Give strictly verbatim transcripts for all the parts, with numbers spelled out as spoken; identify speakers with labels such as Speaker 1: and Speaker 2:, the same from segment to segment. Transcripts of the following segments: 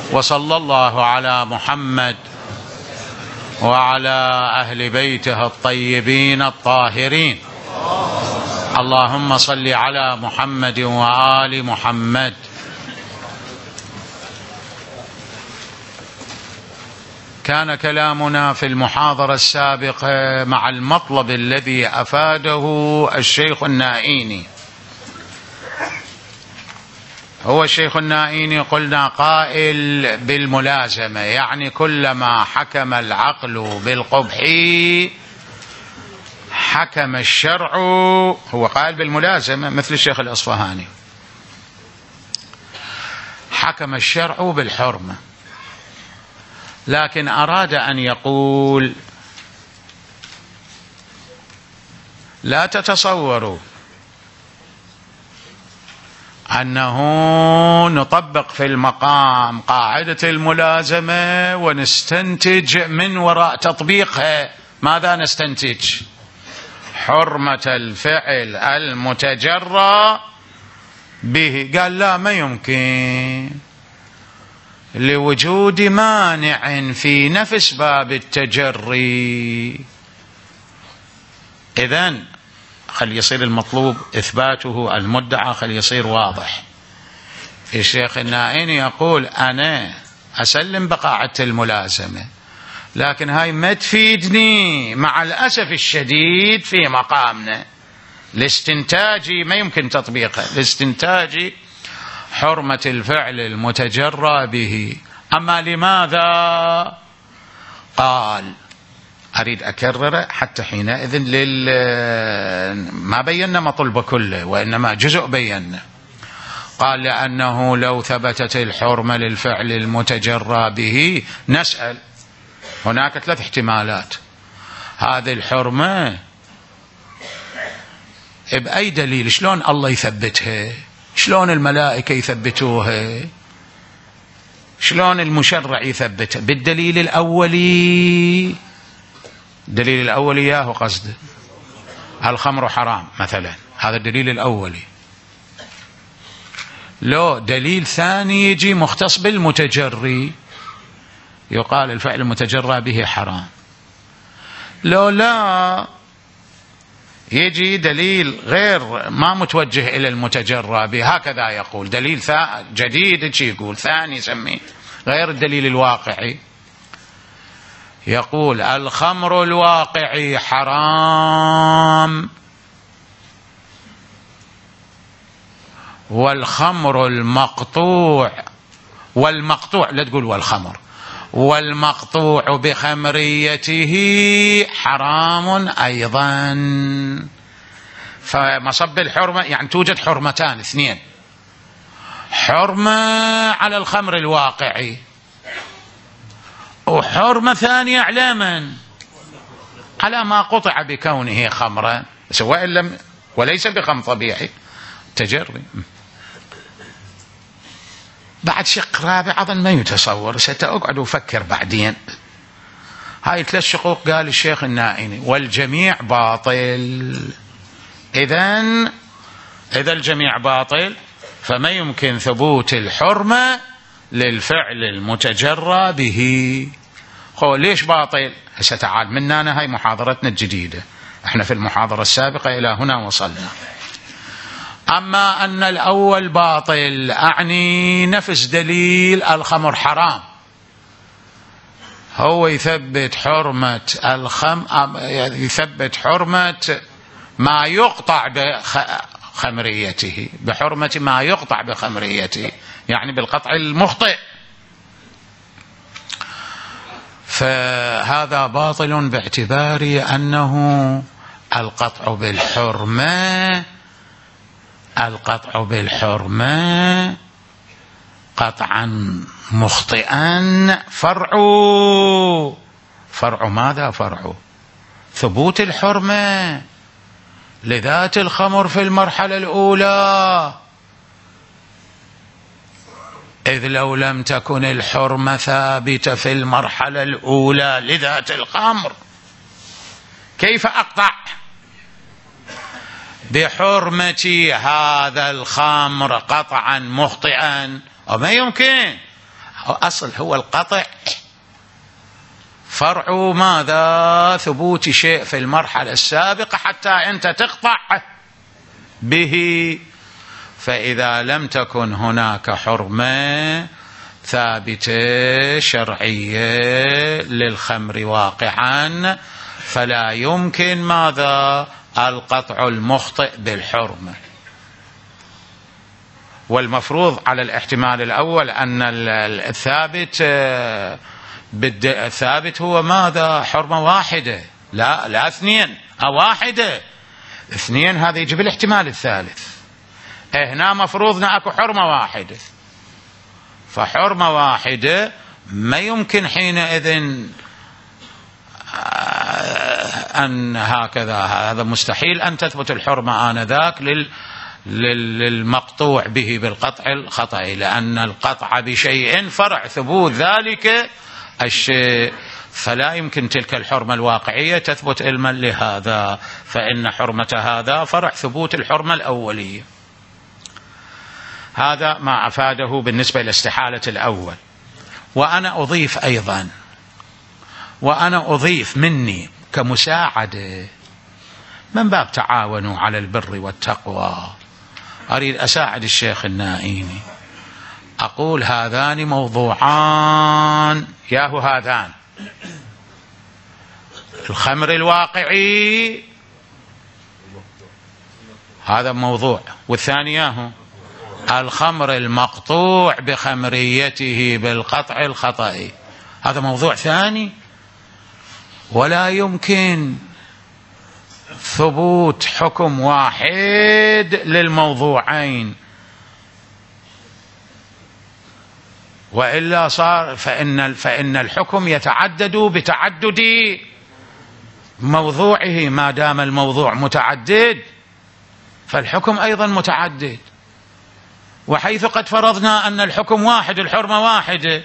Speaker 1: وصلى الله على محمد وعلى أهل بيته الطيبين الطاهرين. اللهم صل على محمد وآل محمد. كان كلامنا في المحاضرة السابقة مع المطلب الذي أفاده الشيخ النائيني. هو الشيخ النائيني قلنا قائل بالملازمة، يعني كلما حكم العقل بالقبح حكم الشرع. هو قائل بالملازمة مثل الشيخ الأصفهاني، حكم الشرع بالحرمة، لكن أراد أن يقول لا تتصوروا أنه نطبق في المقام قاعدة الملازمة ونستنتج من وراء تطبيقها. ماذا نستنتج؟ حرمة الفعل المتجرى به. قال لا، ما يمكن، لوجود مانع في نفس باب التجري. إذن خلي يصير المطلوب إثباته، المدعى خلي يصير واضح. الشيخ النائيني يقول أنا أسلم بقاعدة الملازمة، لكن هاي ما تفيدني مع الأسف الشديد في مقامنا الاستنتاجي، ما يمكن تطبيقها. الاستنتاجي حرمة الفعل المتجرى به. أما لماذا؟ قال أريد أكرره حتى حينئذ لل ما بينا مطلب كله وإنما جزء بينا. قال لأنه لو ثبتت الحرمة للفعل المتجرى به نسأل، هناك ثلاث احتمالات. هذه الحرمة بأي دليل؟ شلون الله يثبتها؟ شلون الملائكة يثبتوها؟ شلون المشرع يثبتها؟ بالدليل الأولي. الدليل الأولي ياهو قصده الخمر حرام مثلا، هذا الدليل الأولي. لو دليل ثاني يجي مختص بالمتجري، يقال الفعل المتجرى به حرام. لو لا يجي دليل غير ما متوجه إلى المتجرى به، هكذا يقول دليل جديد يقول ثاني يسميه غير الدليل الواقعي. يقول الخمر الواقعي حرام، والخمر المقطوع والمقطوع لا تقول والخمر والمقطوع بخمريته حرام أيضا. فمصب الحرمة يعني توجد حرمتان اثنين، حرمة على الخمر الواقعي وحرمة ثانية على من؟ على ما قطع بكونه خمرا، سواء لم وليس بخمر طبيعي تجري. بعد شق رابع أظن ما يتصور، ستأقعد وفكر بعدين. هاي ثلاث شقوق قال الشيخ النائيني والجميع باطل. إذن إذا الجميع باطل فما يمكن ثبوت الحرمة للفعل المتجرى به. هو ليش باطل؟ هسه تعال مننا، هاي محاضرتنا الجديدة، احنا في المحاضرة السابقة إلى هنا وصلنا. أما أن الأول باطل أعني نفس دليل الخمر حرام، هو يثبت حرمة الخم يثبت حرمة ما يقطع بخمريته، بحرمة ما يقطع بخمريته، يعني بالقطع المخطئ. فهذا باطل باعتبار أنه القطع بالحرمة القطع بالحرمة قطعا مخطئا فرع فرع ماذا؟ فرع ثبوت الحرمة لذات الخمر في المرحلة الأولى، إذ لو لم تكن الحرمة ثابتة في المرحلة الأولى لذات الخمر كيف أقطع بحرمة هذا الخمر قطعا مخطئا؟ وما يمكن. أصل هو القطع فرع ماذا؟ ثبوت شيء في المرحلة السابقة حتى أنت تقطع به. فإذا لم تكن هناك حرمة ثابتة شرعية للخمر واقعا فلا يمكن ماذا؟ القطع المخطئ بالحرمة. والمفروض على الاحتمال الأول أن الثابت الثابت هو ماذا؟ حرمة واحدة، لا لا اثنين أو واحدة. اثنين هذا يجب الاحتمال الثالث. هنا مفروضنا أكو حرمة واحدة، فحرمة واحدة ما يمكن حينئذ أن هكذا، هذا مستحيل أن تثبت الحرمة آنذاك لل للمقطوع به بالقطع الخطأي، لأن القطع بشيء فرع ثبوت ذلك الشيء، فلا يمكن تلك الحرمة الواقعية تثبت علما لهذا، فإن حرمة هذا فرع ثبوت الحرمة الأولية. هذا ما أفاده بالنسبة لاستحالة الأول. وأنا أضيف أيضا وأنا أضيف مني كمساعدة من باب تعاونوا على البر والتقوى، أريد أساعد الشيخ النائيني، أقول هذان موضوعان، ياهو هذان الخمر الواقعي هذا موضوع، والثاني ياهو الخمر المقطوع بخمريته بالقطع الخطأي، هذا موضوع ثاني. ولا يمكن ثبوت حكم واحد للموضوعين، وإلا صار فإن فإن الحكم يتعدد بتعدد موضوعه، ما دام الموضوع متعدد فالحكم أيضا متعدد. وحيث قد فرضنا أن الحكم واحد الحرمة واحدة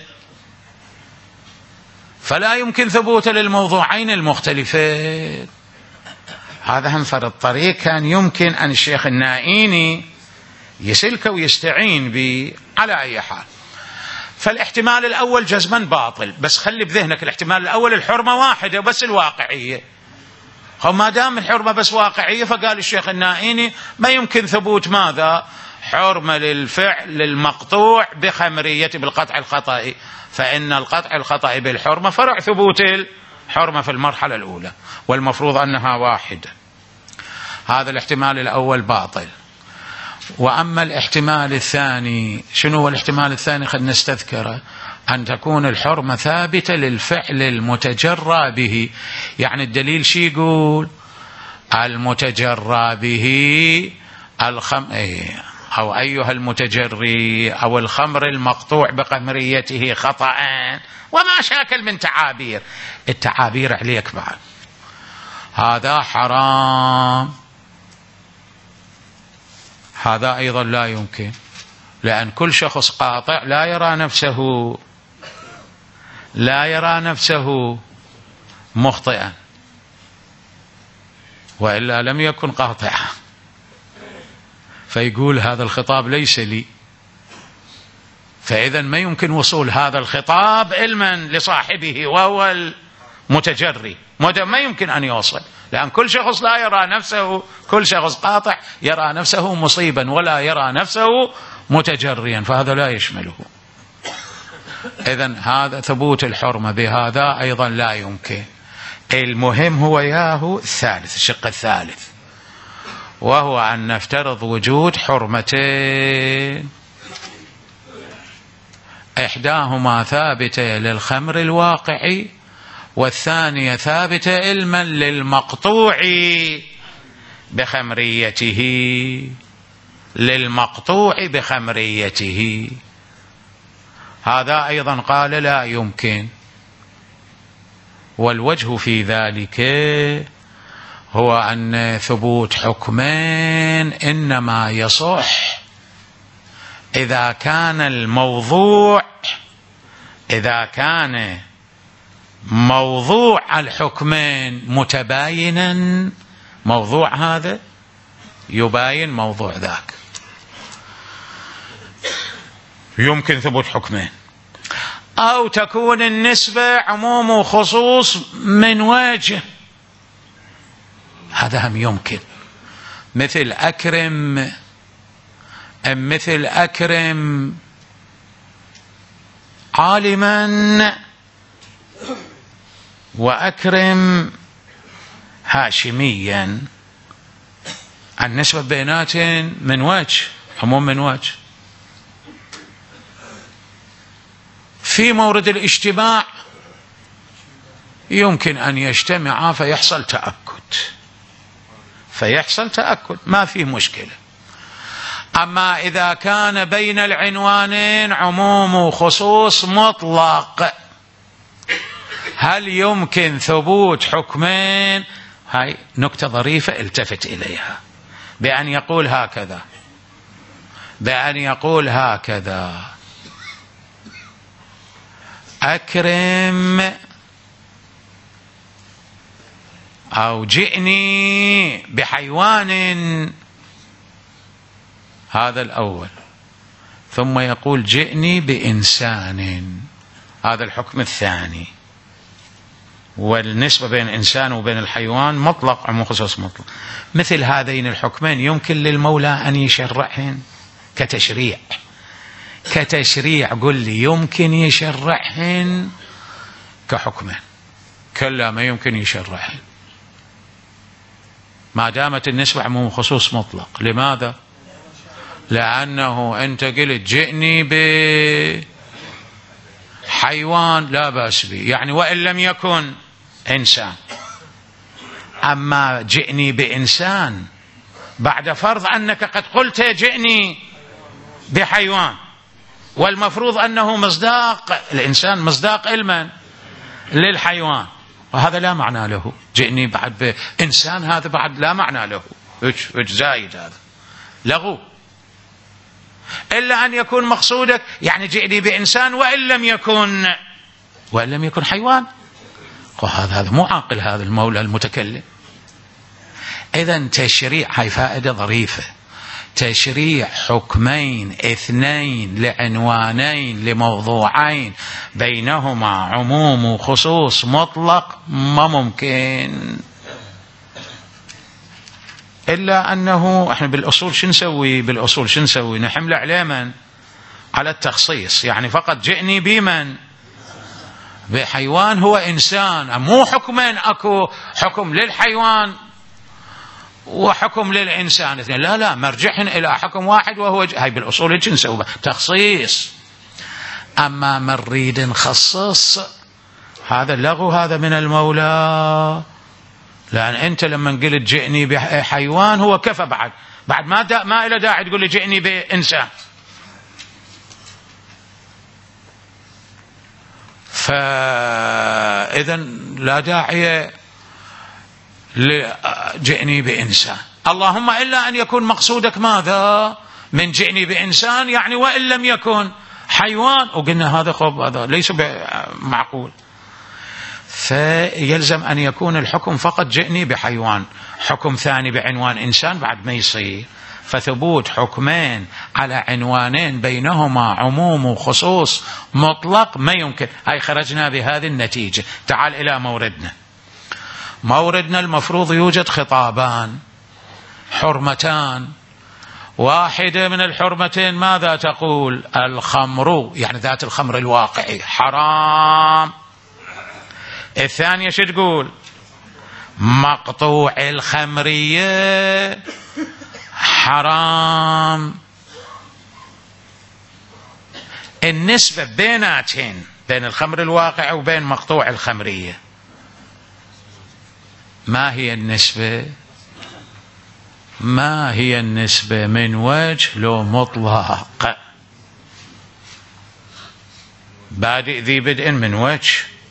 Speaker 1: فلا يمكن ثبوت للموضوعين المختلفين. هذا هم فرض طريق كان يمكن أن الشيخ النائيني يسلك ويستعين به على أي حال. فالاحتمال الأول جزما باطل، بس خلي بذهنك الاحتمال الأول الحرمة واحدة بس الواقعية، وما دام الحرمة بس واقعية فقال الشيخ النائيني ما يمكن ثبوت ماذا؟ حرمة للفعل للمقطوع بخمريته بالقطع الخطأي، فإن القطع الخطأي بالحرمة فرع ثبوت الحرمة في المرحلة الأولى، والمفروض أنها واحدة. هذا الاحتمال الأول باطل. وأما الاحتمال الثاني، شنو هو الاحتمال الثاني؟ خلينا نستذكره، أن تكون الحرمة ثابتة للفعل المتجرى به. يعني الدليل شي يقول؟ المتجرى به الخم أو أيها المتجري أو الخمر المقطوع بخمريته خطأ وما شاكل من تعابير، التعابير عليك بعد، هذا حرام. هذا أيضا لا يمكن، لأن كل شخص قاطع لا يرى نفسه لا يرى نفسه مخطئا، وإلا لم يكن قاطعا، فيقول هذا الخطاب ليس لي، فإذا ما يمكن وصول هذا الخطاب علما لصاحبه وهو المتجري، ما يمكن أن يوصل، لأن كل شخص لا يرى نفسه، كل شخص قاطع يرى نفسه مصيبا ولا يرى نفسه متجريا، فهذا لا يشمله. إذن هذا ثبوت الحرمة بهذا أيضا لا يمكن. المهم هو ياهو الثالث، الشق الثالث، وهو أن نفترض وجود حرمتين، إحداهما ثابتة للخمر الواقعي والثانية ثابتة علما للمقطوع بخمريته للمقطوع بخمريته. هذا أيضا قال لا يمكن. والوجه في ذلك هو أن ثبوت حكمين إنما يصح إذا كان الموضوع إذا كان موضوع الحكمين متباينا، موضوع هذا يباين موضوع ذاك، يمكن ثبوت حكمين. أو تكون النسبة عموم وخصوص من وجه، هذا هم يمكن، مثل أكرم مثل أكرم عالما وأكرم هاشميا، النسبة بيناتهم من وجه، عموم من وجه. في مورد الاجتماع يمكن أن يجتمعا فيحصل تأكد فيحصل تأكد ما فيه مشكلة. أما إذا كان بين العنوانين عموم وخصوص مطلق، هل يمكن ثبوت حكمين؟ هاي نكتة ظريفة التفت إليها، بأن يقول هكذا بأن يقول هكذا أكرم أو جئني بحيوان، هذا الأول، ثم يقول جئني بإنسان، هذا الحكم الثاني. والنسبة بين الإنسان وبين الحيوان مطلق عموم خصوص مطلق. مثل هذين الحكمين يمكن للمولى أن يشرعهن كتشريع كتشريع قل لي يمكن يشرعهن كحكمين؟ كلا، ما يمكن يشرعهن ما دامت النسبة عموم خصوص مطلق. لماذا؟ لأنه أنت قلت جئني بحيوان لا بأس به، يعني وإن لم يكن إنسان. أما جئني بإنسان بعد فرض أنك قد قلت جئني بحيوان، والمفروض أنه مصداق الإنسان، مصداق علما للحيوان، وهذا لا معنى له. جئني بعد بإنسان هذا بعد لا معنى له، وش زايد، هذا لغو. إلا أن يكون مقصودك يعني جئني بإنسان وإن لم يكن وإن لم يكن حيوان، وهذا هذا مو عاقل هذا المولى المتكلم. إذن تشريع، هاي فائدة ظريفة، تشريع حكمين اثنين لعنوانين لموضوعين بينهما عموم وخصوص مطلق ما ممكن. إلا أنه إحنا بالأصول شو نسوي؟ بالأصول شو نسوي؟ نحمل عليما على التخصيص، يعني فقط جئني بمن؟ بحيوان هو إنسان، مو حكمين، أكو حكم للحيوان وحكم للإنسان اثنين، لا لا، مرجعهن إلى حكم واحد وهو ج... هاي بالأصول شو نسوي؟ تخصيص. أما من نريد نخصص هذا لغو، هذا من المولى. لأن أنت لما قلت جئني بحيوان هو كفى، بعد بعد ما دا ما إلى داعي تقول لي جئني بإنسان. فإذا لا داعي جئني بإنسان، اللهم إلا أن يكون مقصودك ماذا من جئني بإنسان، يعني وإن لم يكن حيوان، وقلنا هذا خب هذا ليس معقول. فيلزم أن يكون الحكم فقط جئني بحيوان، حكم ثاني بعنوان إنسان بعد ما يصير. فثبوت حكمين على عنوانين بينهما عموم وخصوص مطلق ما يمكن. هاي خرجنا بهذه النتيجة. تعال إلى موردنا. موردنا المفروض يوجد خطابان، حرمتان. واحدة من الحرمتين ماذا تقول؟ الخمر، يعني ذات الخمر الواقعي حرام. الثانية شو تقول؟ مقطوع الخمرية حرام. النسبة بيناتهن، بين الخمر الواقع وبين مقطوع الخمرية، ما هي النسبة؟ ما هي النسبة من وجه لو مطلق؟ بادئ ذي بدء من وجه.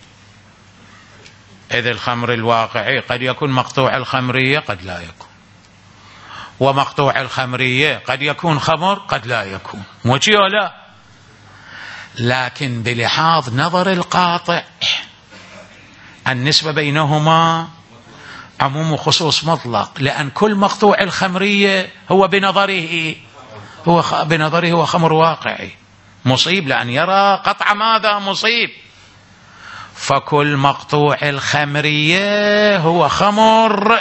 Speaker 1: إذ الخمر الواقعي قد يكون مقطوع الخمرية قد لا يكون، ومقطوع الخمرية قد يكون خمر قد لا يكون، وجه ولا. لكن بلحاظ نظر القاطع النسبة بينهما عموم وخصوص مطلق، لأن كل مقطوع الخمرية هو بنظره هو بنظره هو خمر واقعي، مصيب، لأن يرى قطع ماذا؟ مصيب. فكل مقطوع الخمرية هو خمر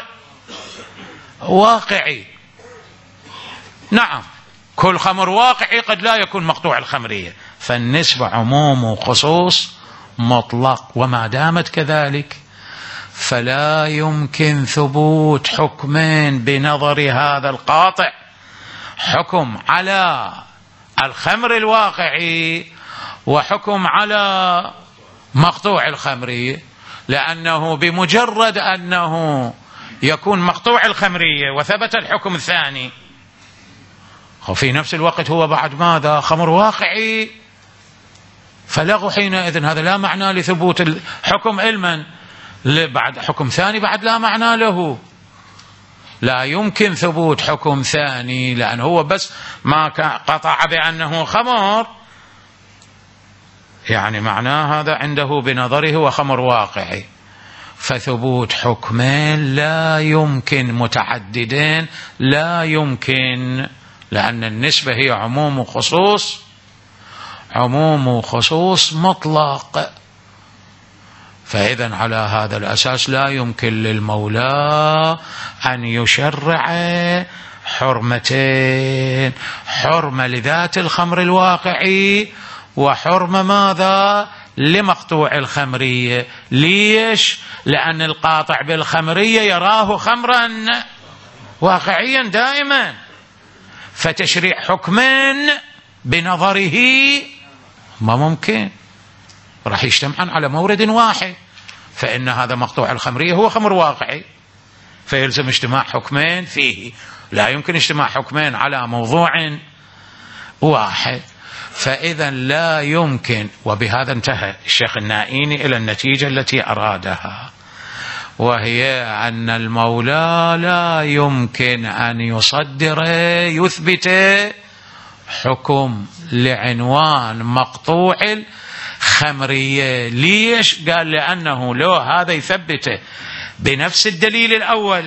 Speaker 1: واقعي. نعم، كل خمر واقعي قد لا يكون مقطوع الخمرية، فالنسبة عموم وخصوص مطلق. وما دامت كذلك فلا يمكن ثبوت حكمين بنظر هذا القاطع، حكم على الخمر الواقعي وحكم على مقطوع الخمرية، لأنه بمجرد أنه يكون مقطوع الخمرية وثبت الحكم الثاني، وفي نفس الوقت هو بعد ماذا؟ خمر واقعي، فلغوا حينئذ هذا لا معنى لثبوت الحكم علما، بعد حكم ثاني بعد لا معنى له. لا يمكن ثبوت حكم ثاني، لأن هو بس ما قطع بأنه خمر، يعني معناه هذا عنده بنظره هو خمر واقعي. فثبوت حكمين لا يمكن، متعددين لا يمكن، لأن النسبة هي عموم وخصوص، عموم وخصوص مطلق. فإذا على هذا الأساس لا يمكن للمولى أن يشرع حرمتين، حرمة لذات الخمر الواقعي وحرمة ماذا؟ لمقطوع الخمرية. ليش؟ لأن القاطع بالخمرية يراه خمرا واقعيا دائما، فتشريع حكمين بنظره ما ممكن، راح يجتمعان على مورد واحد، فإن هذا مقطوع الخمرية هو خمر واقعي، فيلزم اجتماع حكمين فيه، لا يمكن اجتماع حكمين على موضوع واحد. فإذا لا يمكن. وبهذا انتهى الشيخ النائيني إلى النتيجة التي أرادها، وهي أن المولى لا يمكن أن يصدر يثبت حكم لعنوان مقطوع الخمرية. ليش؟ قال لأنه لو هذا يثبته بنفس الدليل الأول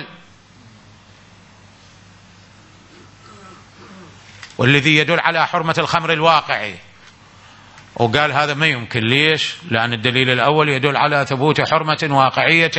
Speaker 1: والذي يدل على حرمة الخمر الواقعي، وقال هذا ما يمكن. ليش؟ لأن الدليل الأول يدل على ثبوت حرمة واقعية،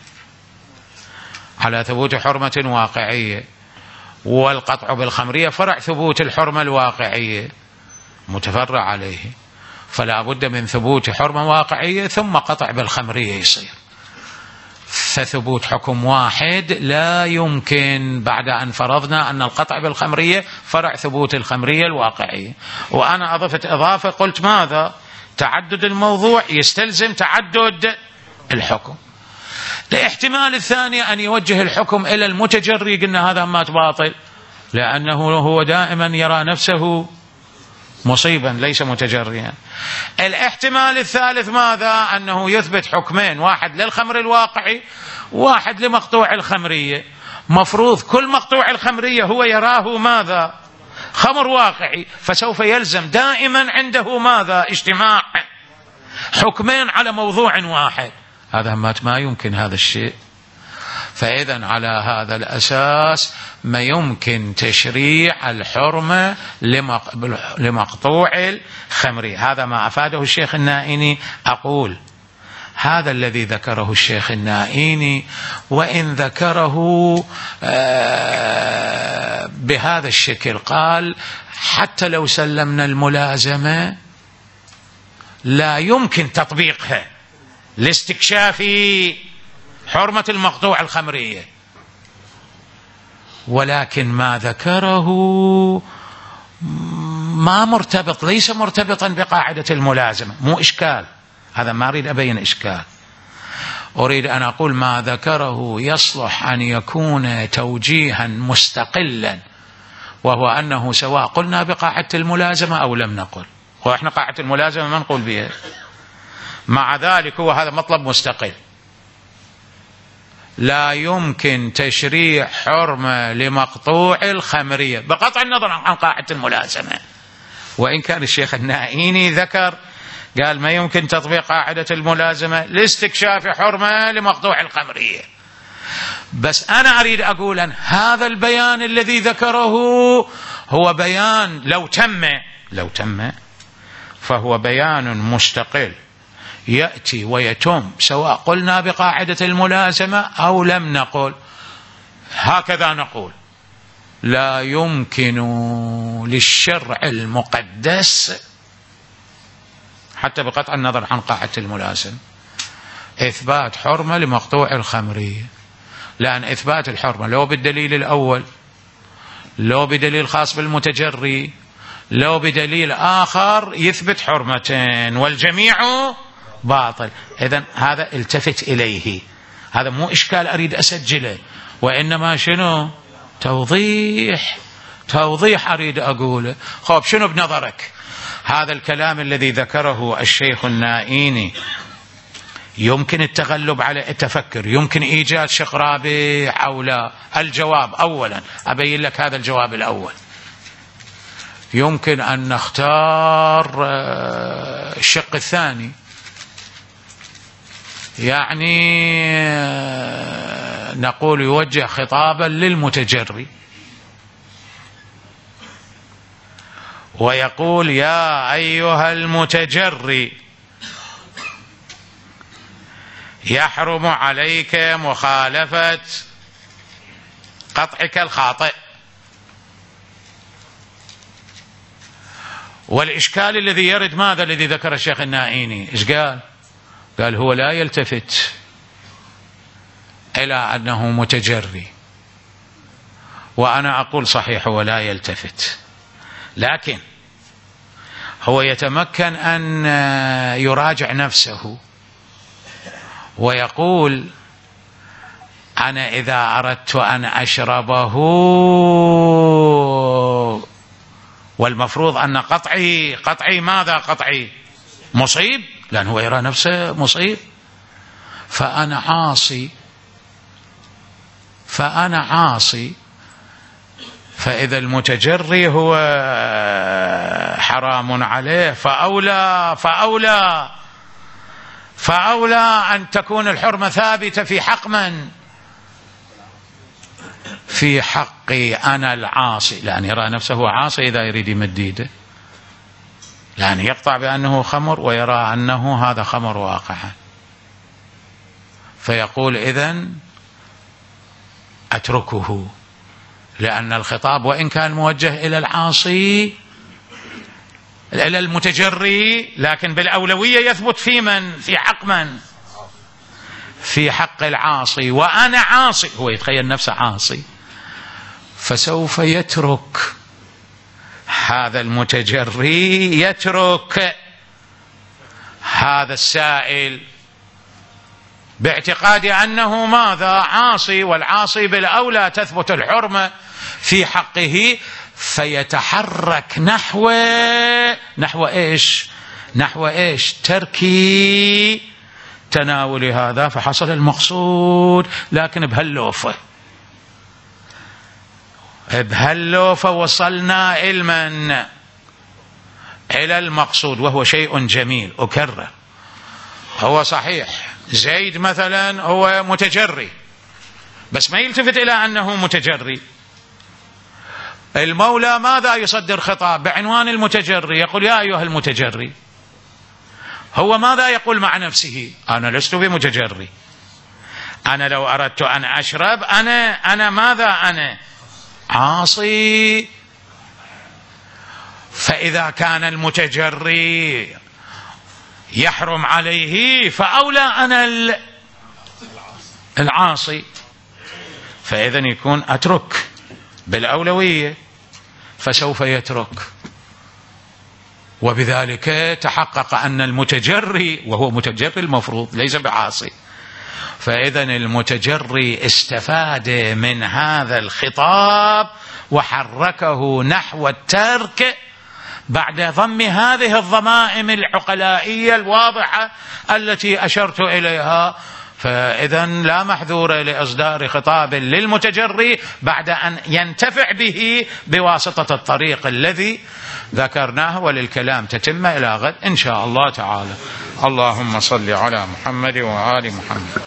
Speaker 1: على ثبوت حرمة واقعية، والقطع بالخمرية فرع ثبوت الحرمة الواقعية متفرع عليه، فلا بد من ثبوت حرمة واقعية ثم قطع بالخمرية يصير. فثبوت حكم واحد لا يمكن بعد أن فرضنا أن القطع بالخمرية فرع ثبوت الخمرية الواقعية. وأنا أضفت إضافة قلت ماذا؟ تعدد الموضوع يستلزم تعدد الحكم. الاحتمال الثاني أن يوجه الحكم إلى المتجري، قلنا هذا مات باطل، لأنه هو دائما يرى نفسه مصيبا ليس متجريا. الاحتمال الثالث ماذا؟ أنه يثبت حكمين، واحد للخمر الواقعي واحد لمقطوع الخمرية. مفروض كل مقطوع الخمرية هو يراه ماذا؟ خمر واقعي، فسوف يلزم دائما عنده ماذا؟ اجتماع حكمين على موضوع واحد. هذا ما يمكن هذا الشيء. فإذا على هذا الأساس ما يمكن تشريع الحرمة لمقطوع الخمرية. هذا ما أفاده الشيخ النائيني. أقول هذا الذي ذكره الشيخ النائيني، وإن ذكره بهذا الشكل، قال حتى لو سلمنا الملازمة لا يمكن تطبيقها لاستكشاف حرمة المقطوع الخمرية، ولكن ما ذكره ما مرتبط، ليس مرتبطا بقاعدة الملازمة. مو إشكال، هذا ما أريد أبين إشكال، أريد أن أقول ما ذكره يصلح أن يكون توجيها مستقلا، وهو أنه سواء قلنا بقاعدة الملازمة أو لم نقل، وإحنا قاعدة الملازمة ما نقول بها، مع ذلك هو هذا مطلب مستقل. لا يمكن تشريع حرمة لمقطوع الخمرية بقطع النظر عن قاعدة الملازمة. وإن كان الشيخ النائيني ذكر قال ما يمكن تطبيق قاعدة الملازمة لاستكشاف حرمة لمقطوع الخمرية، بس أنا أريد أقول أن هذا البيان الذي ذكره هو بيان لو تم لو تم فهو بيان مستقل يأتي ويتم، سواء قلنا بقاعدة الملازمة أو لم نقل. هكذا نقول: لا يمكن للشرع المقدس حتى بقطع النظر عن قاعدة الملازمة إثبات حرمة لمقطوع الخمر، لأن إثبات الحرمة لو بالدليل الأول، لو بدليل خاص بالمتجري، لو بدليل آخر يثبت حرمتين، والجميع باطل. إذن هذا التفت إليه، هذا مو إشكال أريد أسجله، وإنما شنو؟ توضيح، توضيح أريد أقوله. خب شنو بنظرك هذا الكلام الذي ذكره الشيخ النائيني يمكن التغلب على التفكر، يمكن إيجاد شق رابع أو لا؟ الجواب أولا أبين لك هذا الجواب الأول، يمكن أن نختار الشق الثاني، يعني نقول يوجه خطابا للمتجري ويقول: يا أيها المتجري، يحرم عليك مخالفة قطعك الخاطئ. والإشكال الذي يرد ماذا؟ الذي ذكر الشيخ النائيني إيش قال؟ قال هو لا يلتفت إلى أنه متجري، وأنا أقول صحيح هو لا يلتفت، لكن هو يتمكن أن يراجع نفسه ويقول: أنا إذا أردت أن أشربه، والمفروض أن قطعي قطعي ماذا؟ قطعي مصيب، لأن هو يرى نفسه مصيب، فأنا عاصي، فأنا عاصي. فإذا المتجري هو حرام عليه، فأولى فأولى فأولى أن تكون الحرمة ثابتة في حق من؟ في حقي أنا العاصي، لأن يرى نفسه عاصي إذا يريد يمد يده، لأن يقطع بأنه خمر ويرى أنه هذا خمر واقعا، فيقول: إذن أتركه، لأن الخطاب وإن كان موجه إلى العاصي إلى المتجري، لكن بالأولوية يثبت في من؟ في حق من؟ في حق العاصي، وأنا عاصي، هو يتخيل نفسه عاصي، فسوف يترك هذا المتجري، يترك هذا السائل باعتقاد أنه ماذا؟ عاصي، والعاصي بالأولى تثبت الحرمة في حقه، فيتحرك نحو نحو إيش؟ نحو إيش؟ ترك تناول هذا، فحصل المقصود، لكن بهاللوفة بهاللوفة وصلنا علما إلى المقصود، وهو شيء جميل. أكرر، هو صحيح زيد مثلا هو متجري، بس ما يلتفت إلى أنه متجري. المولى ماذا يصدر خطاب بعنوان المتجري؟ يقول: يا أيها المتجري. هو ماذا يقول مع نفسه؟ أنا لست بمتجري، أنا لو أردت أن أشرب أنا أنا ماذا؟ أنا عاصي. فإذا كان المتجري يحرم عليه، فأولى أنا العاصي، فإذا يكون أترك بالأولوية، فسوف يترك، وبذلك تحقق أن المتجري، وهو متجري المفروض ليس بعاصي، فإذا المتجري استفاد من هذا الخطاب وحركه نحو الترك بعد ضم هذه الضمائم العقلائية الواضحة التي أشرت إليها. فإذا لا محذور لإصدار خطاب للمتجري بعد أن ينتفع به بواسطة الطريق الذي ذكرناه، وللكلام تتم إلى غد إن شاء الله تعالى. اللهم صل على محمد وآل محمد.